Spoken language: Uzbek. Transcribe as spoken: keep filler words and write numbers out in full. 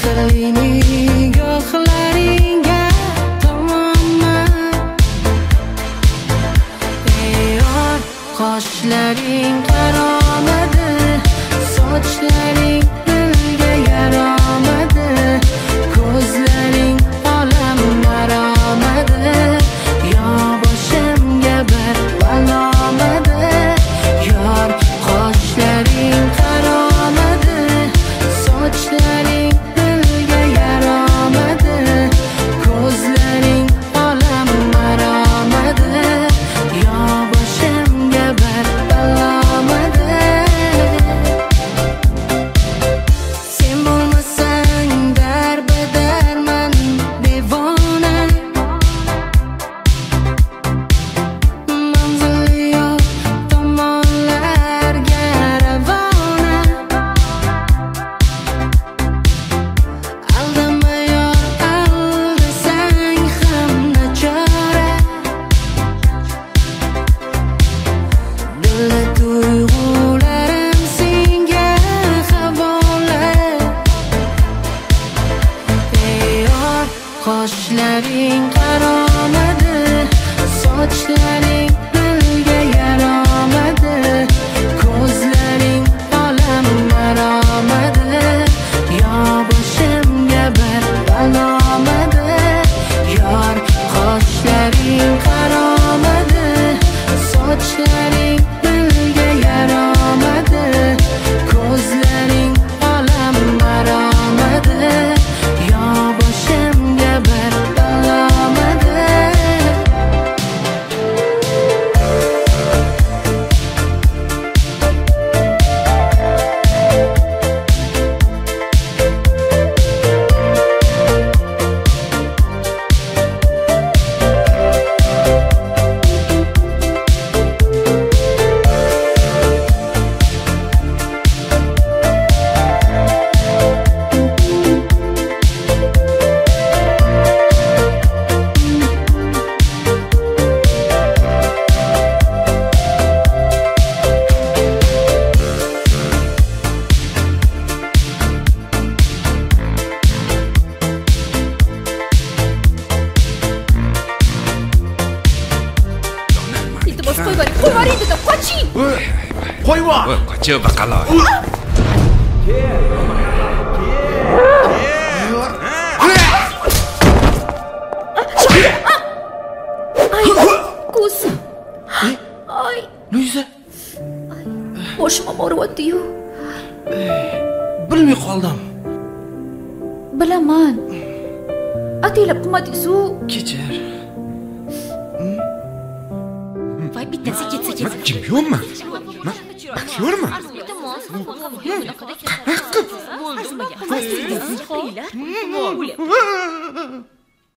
Sehrli nigohlaringga tomonman. Yor qoshlaring qaromadi, sochlaring dilga yaromadi, ko'zlaring olam maromadi. Yo boshimga bir balomadi, yor qoshlaring qaromadi, sochlaring dilga yaromadi, ko'zlaring olam maromadi. Yo boshimga bir balomadi. Sen bo'lmasang darbidarman devona, manzili yo'q tomonlarga ravona. Aldama yor, aldasang ham nachora. Dilda tuyg'ularim senga havola. Yor qoshlaring qaromadi, sochlaring dilga yaromadi, ko'zlaring olam maromadi. Yo boshimga bir balomadi, yor qoshlaring qaromadi, sochlaring dilga yaromadi, ko'zlaring olam maromadi. Yo boshimga bir balomadi. Iltimos qo'yvoring, qo'yvoring dedim, qoching. Qo'yvo. Voy, qochib baqalo. Ay, ko'zim. Ay, Luiza, boshim og'riyapti-yu. bilmay qoldim. Bilaman. Ataylab qilmadingiz-ku. Kechir. Voy, bittasi ketsa Men ketsa. chempionman. Men aktyorman. Bo'ldi.